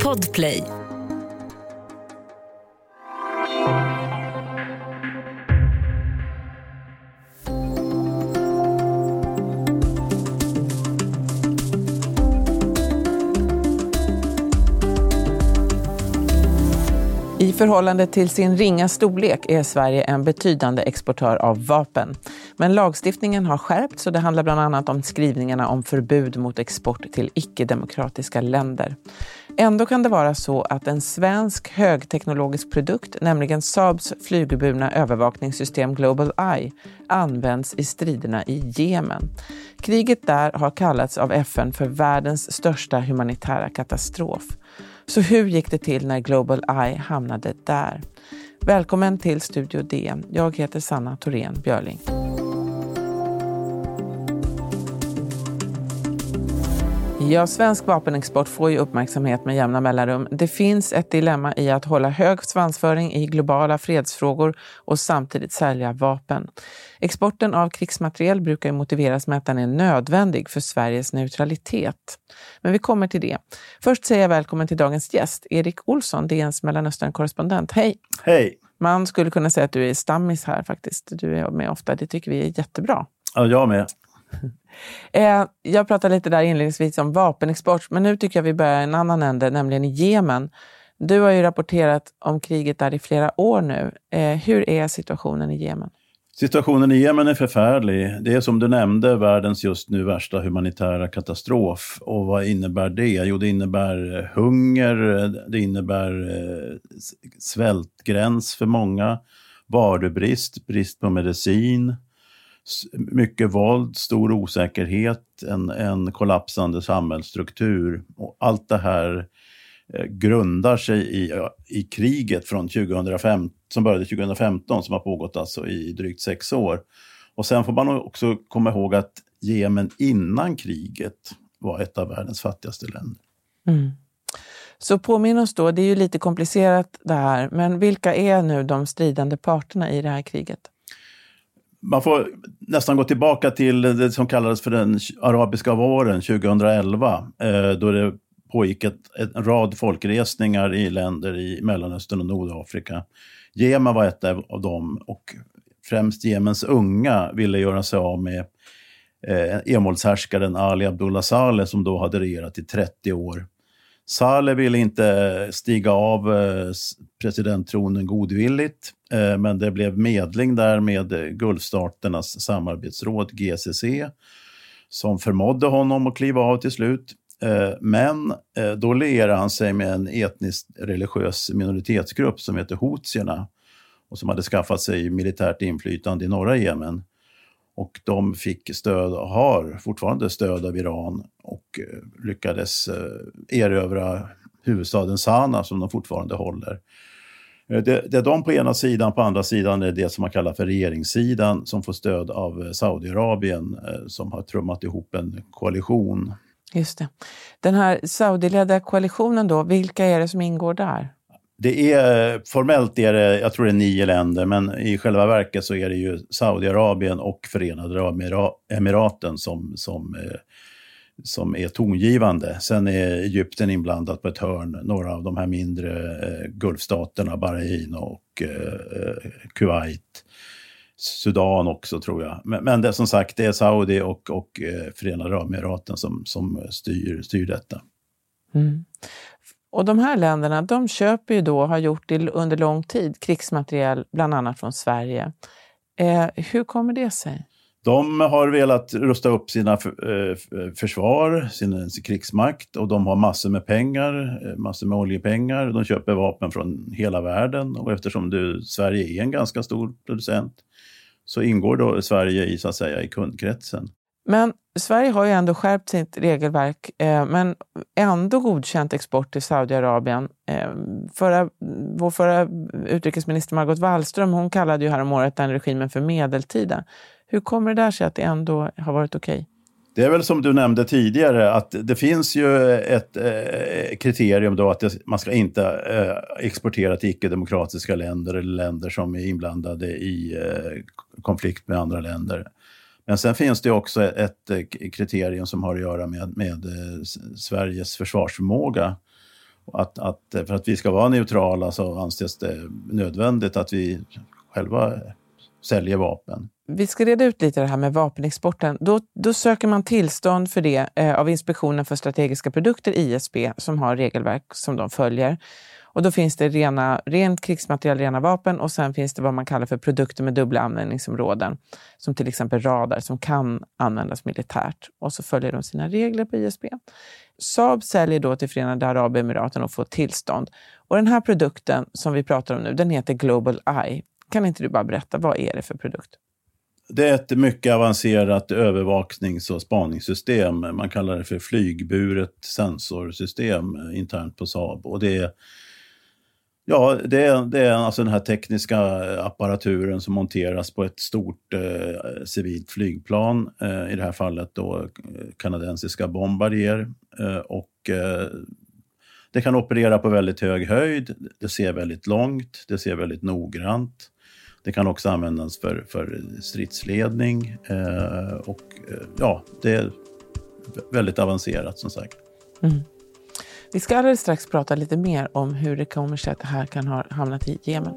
Podplay. I förhållande till sin ringa storlek är Sverige en betydande exportör av vapen. Men lagstiftningen har skärpts och det handlar bland annat om skrivningarna om förbud mot export till icke-demokratiska länder. Ändå kan det vara så att en svensk högteknologisk produkt, nämligen Saabs flygburna övervakningssystem Global Eye, används i striderna i Jemen. Kriget där har kallats av FN för världens största humanitära katastrof. Så hur gick det till när Global Eye hamnade där? Välkommen till Studio D. Jag heter Sanna Thorén Björling. Ja, svensk vapenexport får ju uppmärksamhet med jämna mellanrum. Det finns ett dilemma i att hålla hög svansföring i globala fredsfrågor och samtidigt sälja vapen. Exporten av krigsmateriel brukar ju motiveras med att den är nödvändig för Sveriges neutralitet. Men vi kommer till det. Först säger jag välkommen till dagens gäst, Erik Olsson, DNs Mellanöstern-korrespondent. Hej! Hej! Man skulle kunna säga att du är stammis här faktiskt. Du är med ofta, det tycker vi är jättebra. Ja, jag med. Jag pratade lite där inledningsvis om vapenexport, men nu tycker jag vi börjar i en annan ände, nämligen i Jemen. Du har ju rapporterat om kriget där i flera år nu. Hur är situationen i Jemen? Situationen i Jemen är förfärlig. Det är som du nämnde världens just nu värsta humanitära katastrof. Och vad innebär det? Jo, det innebär hunger, det innebär svältgräns för många, varubrist, brist på medicin, mycket våld, stor osäkerhet, en kollapsande samhällsstruktur. Och allt det här grundar sig i kriget från 2005, som började 2015, som har pågått alltså i drygt 6 år. Och sen får man också komma ihåg att Jemen innan kriget var ett av världens fattigaste länder. Mm. Så påminn oss då, det är ju lite komplicerat det här, men vilka är nu de stridande parterna i det här kriget? Man får nästan gå tillbaka till det som kallades för den arabiska våren 2011, då det pågick en rad folkresningar i länder i Mellanöstern och Nordafrika. Jemen var ett av dem, och främst Jemens unga ville göra sig av med envåldshärskaren Ali Abdullah Saleh, som då hade regerat i 30 år. Saleh ville inte stiga av presidenttronen godvilligt, men det blev medling där med Gulfstaternas samarbetsråd GCC som förmådde honom att kliva av till slut. Men då lierade han sig med en etnisk religiös minoritetsgrupp som heter Houthierna och som hade skaffat sig militärt inflytande i norra Jemen. Och de fick stöd och har fortfarande stöd av Iran och lyckades erövra huvudstaden Sanaa, som de fortfarande håller. Det är de på ena sidan, på andra sidan är det som man kallar för regeringssidan, som får stöd av Saudiarabien som har trummat ihop en koalition. Just det. Den här Saudi-ledda koalitionen då, vilka är det som ingår där? Det är, formellt är det, jag tror det är 9 länder, men i själva verket så är det ju Saudiarabien och Förenade Emiraten som är tongivande. Sen är Egypten inblandat på ett hörn, några av de här mindre Gulfstaterna, Bahrain och Kuwait, Sudan också tror jag. Men det, som sagt, det är Saudi och Förenade Emiraten som styr detta. Mm. Och de här länderna, de köper ju då, har gjort det under lång tid, krigsmateriel bland annat från Sverige. Hur kommer det sig? De har velat rusta upp sina försvar, sin krigsmakt, och de har massor med pengar, massor med oljepengar. De köper vapen från hela världen, och eftersom Sverige är en ganska stor producent så ingår då Sverige i, så att säga, i kundkretsen. Men Sverige har ju ändå skärpt sitt regelverk, men ändå godkänt export till Saudiarabien. Vår förra utrikesminister Margot Wallström, hon kallade ju häromåret den regimen för medeltida. Hur kommer det där sig att det ändå har varit okej? Det är väl som du nämnde tidigare att det finns ju ett kriterium då att man ska inte exportera till icke-demokratiska länder eller länder som är inblandade i konflikt med andra länder. Men sen finns det också ett kriterium som har att göra med Sveriges försvarsförmåga. För att vi ska vara neutrala så anses det nödvändigt att vi själva säljer vapen. Vi ska reda ut lite det här med vapenexporten. Då söker man tillstånd för det av Inspektionen för strategiska produkter, ISP, som har regelverk som de följer. Och då finns det rent krigsmaterial, rena vapen, och sen finns det vad man kallar för produkter med dubbla användningsområden. Som till exempel radar som kan användas militärt. Och så följer de sina regler på ISP. Saab säljer då till Förenade Arabemiraten och får tillstånd. Och den här produkten som vi pratar om nu, den heter Global Eye. Kan inte du bara berätta, vad är det för produkt? Det är ett mycket avancerat övervaknings- och spaningssystem. Man kallar det för flygburet sensorsystem internt på Saab. Och det är alltså den här tekniska apparaturen som monteras på ett stort civilt flygplan. I det här fallet då kanadensiska Bombardier. Det kan operera på väldigt hög höjd. Det ser väldigt långt. Det ser väldigt noggrant. Det kan också användas för stridsledning. Det är väldigt avancerat som sagt. Mm. Vi ska alldeles strax prata lite mer om hur det kommer sig att det här kan ha hamnat i Jemen.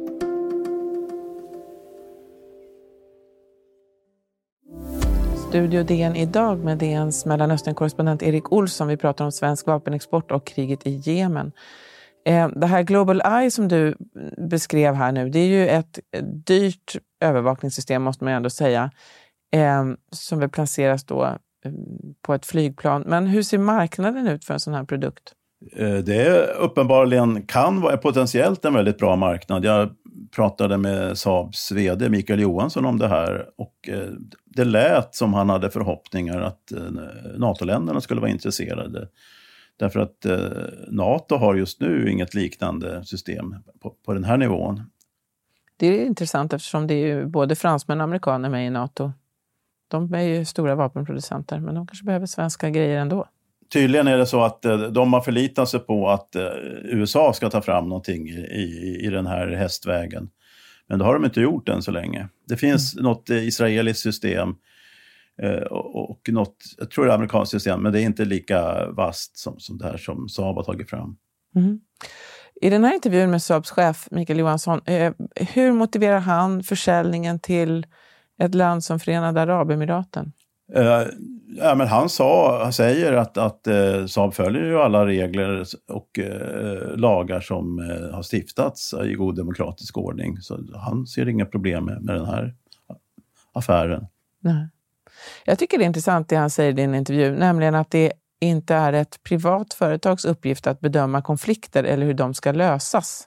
Studio DN idag med DNs Mellanöstern-korrespondent Erik Olsson. Vi pratar om svensk vapenexport och kriget i Jemen. Det här Global Eye som du beskrev här nu, det är ju ett dyrt övervakningssystem måste man ändå säga. Som väl placeras då på ett flygplan. Men hur ser marknaden ut för en sån här produkt? Det är uppenbarligen kan vara potentiellt en väldigt bra marknad. Jag pratade med Saabs vd Mikael Johansson om det här och det lät som han hade förhoppningar att NATO-länderna skulle vara intresserade. Därför att NATO har just nu inget liknande system på den här nivån. Det är intressant eftersom det är ju både fransmän och amerikaner med i NATO. De är ju stora vapenproducenter, men de kanske behöver svenska grejer ändå. Tydligen är det så att de har förlitat sig på att USA ska ta fram någonting i den här hästvägen. Men det har de inte gjort än så länge. Det finns något israeliskt system och något, jag tror det är amerikanskt system, men det är inte lika vast som det här som Saab har tagit fram. Mm. I den här intervjun med Saabs chef Mikael Johansson, hur motiverar han försäljningen till ett land som Förenade Arabemiraten? Men han säger att Saab följer ju alla regler och lagar som har stiftats i god demokratisk ordning. Så han ser inga problem med den här affären. Nej. Jag tycker det är intressant det han säger i din intervju, nämligen att det inte är ett privat företags uppgift att bedöma konflikter eller hur de ska lösas.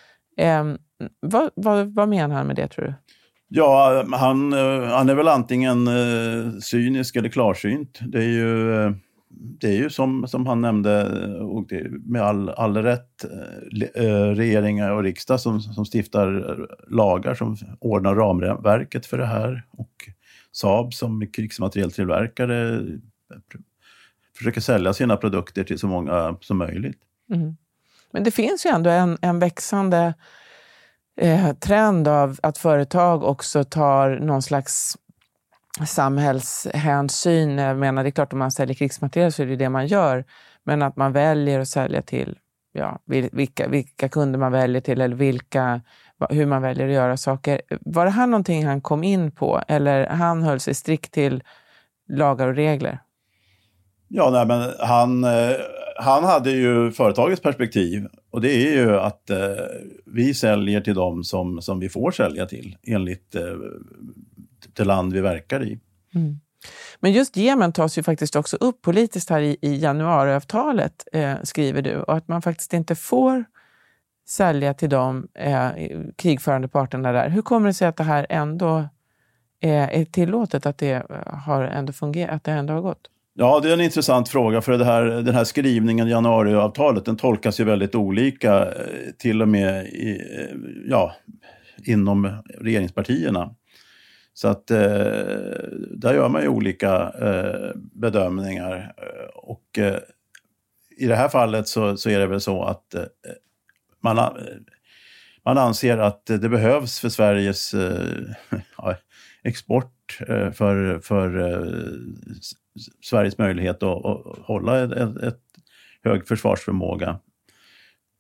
Vad menar han med det, tror du? Ja, han är väl antingen cynisk eller klarsynt. Det är ju som han nämnde, och det, med all rätt, regeringar och riksdag som stiftar lagar som ordnar ramverket för det här. Och Saab som krigsmaterieltillverkare försöker sälja sina produkter till så många som möjligt. Mm. Men det finns ju ändå en växande trend av att företag också tar någon slags samhällshänsyn. Jag menar, det är klart om man säljer krigsmateriel så är det det man gör. Men att man väljer att sälja till vilka kunder man väljer till eller hur man väljer att göra saker. Var det här någonting han kom in på eller han höll sig strikt till lagar och regler? Ja, nej, men han hade ju företagets perspektiv och det är ju att vi säljer till dem som vi får sälja till enligt det land vi verkar i. Mm. Men just Jemen tas ju faktiskt också upp politiskt här i januariavtalet, skriver du, och att man faktiskt inte får sälja till de krigförande parterna där. Hur kommer det sig att det här ändå är tillåtet, att det har ändå fungerat, att det ändå har gått? Ja, det är en intressant fråga för den här skrivningen i januariavtalet, den tolkas ju väldigt olika till och med inom regeringspartierna. Så att där gör man ju olika bedömningar och i det här fallet så är det väl så att man anser att det behövs för Sveriges export för Sveriges möjlighet att hålla ett hög försvarsförmåga.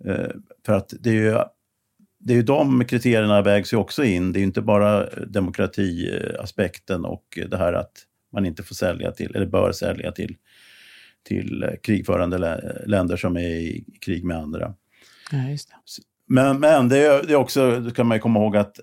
För att det är ju de kriterierna vägs ju också in. Det är ju inte bara demokratiaspekten och det här att man inte får sälja till, eller bör sälja till krigförande länder som är i krig med andra. Ja, just det. Men det är också, då kan man ju komma ihåg att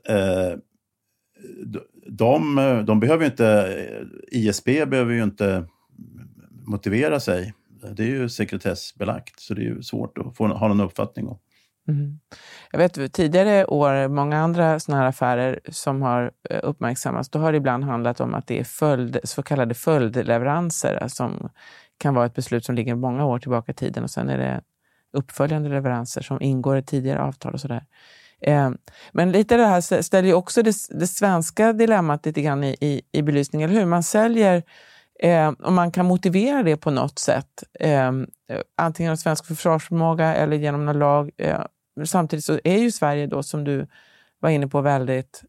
de behöver ju inte, ISP behöver ju inte motivera sig. Det är ju sekretessbelagt, så det är ju svårt att ha någon uppfattning om. Mm. Jag vet tidigare år, många andra sådana här affärer som har uppmärksammats, då har det ibland handlat om att det är så kallade följdleveranser som kan vara ett beslut som ligger många år tillbaka i tiden, och sen är det uppföljande leveranser som ingår i tidigare avtal och sådär. Men lite det här ställer ju också det svenska dilemmat lite grann i belysning, eller hur? Man säljer, om man kan motivera det på något sätt, antingen av svensk försvarsförmåga eller genom någon lag. Samtidigt så är ju Sverige då, som du var inne på, väldigt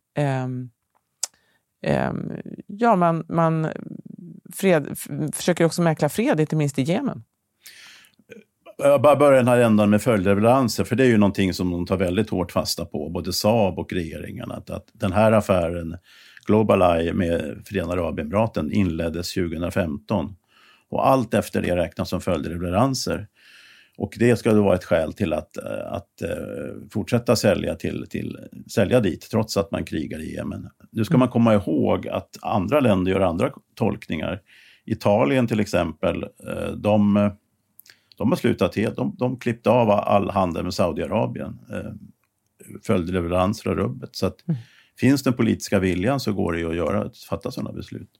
man försöker också mäkla fred, inte minst i Jemen. Jag bara börjar den här ändan med följdleveranser, för det är ju någonting som de tar väldigt hårt fasta på, både Saab och regeringen, att den här affären GlobalEye med Förenade Arabemiraten inleddes 2015 och allt efter det räknas som följdleveranser. Och det ska då vara ett skäl till att fortsätta sälja dit trots att man krigar i Jemen. Nu ska man komma ihåg att andra länder gör andra tolkningar. Italien till exempel, de har slutat helt. De klippte av all handel med Saudiarabien. Följdleveranser och rubbet. Så att finns den politiska viljan så går det ju att fatta sådana beslut.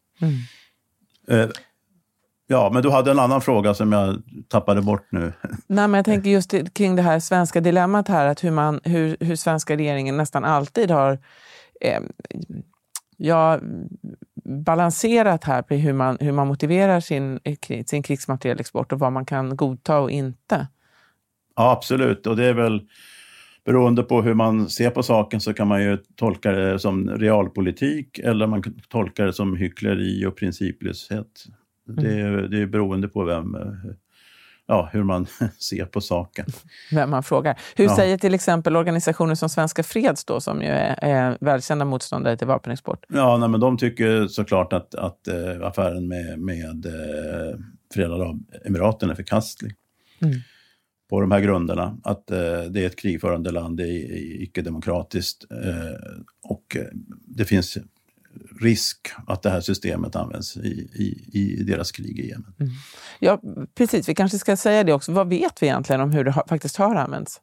Ja, men du hade en annan fråga som jag tappade bort nu. Nej, men jag tänker just kring det här svenska dilemmat här, att hur svenska regeringen nästan alltid har balanserat här på hur man motiverar sin krigsmaterielexport och vad man kan godta och inte. Ja, absolut. Och det är väl beroende på hur man ser på saken, så kan man ju tolka det som realpolitik eller man kan tolka det som hyckleri och principlöshet. Det är beroende på hur man ser på saken. Vem man frågar. Hur säger till exempel organisationer som Svenska Freds då, som ju är välkända motståndare till vapenexport? Ja, men de tycker såklart att affären med Förenade Arabemiraten är förkastlig. På de här grunderna. Att det är ett krigförande land, det är icke-demokratiskt och det finns risk att det här systemet används i deras krig i Jemen. Ja, precis. Vi kanske ska säga det också. Vad vet vi egentligen om hur det faktiskt har använts?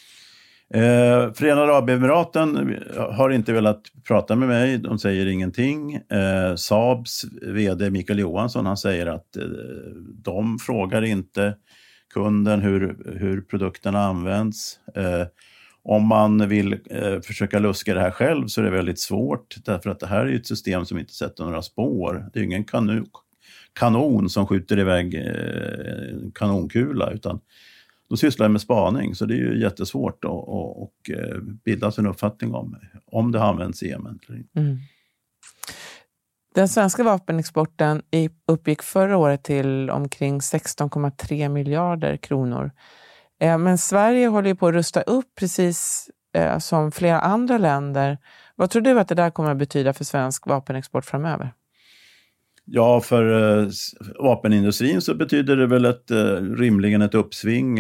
Förenade Arabemiraten har inte velat prata med mig. De säger ingenting. Saabs vd Mikael Johansson, han säger att de frågar inte kunden hur produkterna används. Om man vill försöka luska det här själv så är det väldigt svårt, därför att det här är ett system som inte sätter några spår. Det är ingen kanon som skjuter iväg en kanonkula, utan de sysslar med spaning, så det är ju jättesvårt att bilda sig en uppfattning om det har använts i Jemen eller inte. Den svenska vapenexporten uppgick förra året till omkring 16,3 miljarder kronor. Men Sverige håller ju på att rusta upp precis som flera andra länder. Vad tror du att det där kommer att betyda för svensk vapenexport framöver? Ja, för vapenindustrin så betyder det väl rimligen ett uppsving.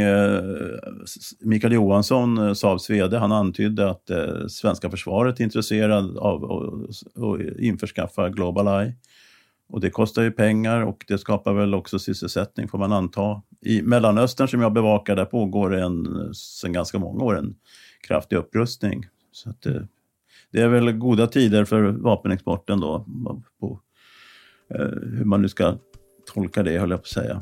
Mikael Johansson, Saabs vd, han antydde att svenska försvaret är intresserad av att införskaffa GlobalEye. Och det kostar ju pengar och det skapar väl också sysselsättning, får man anta. I Mellanöstern som jag bevakar, där pågår sedan ganska många år en kraftig upprustning. Så att det är väl goda tider för vapenexporten då, på hur man nu ska tolka det, höll jag på att säga.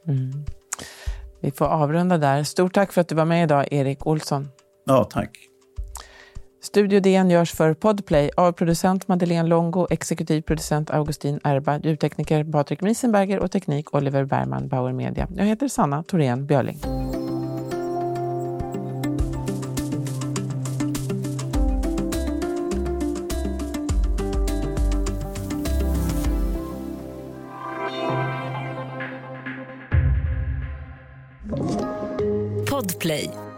Vi får avrunda där. Stort tack för att du var med idag, Erik Olsson. Ja, tack. Studio DN görs för Podplay av producent Madeleine Longo, exekutiv producent Augustin Erba, ljudtekniker Patrik Miesenberger och teknik Oliver Bergman, Bauer Media. Jag heter Sanna Thorén Björling. Podplay.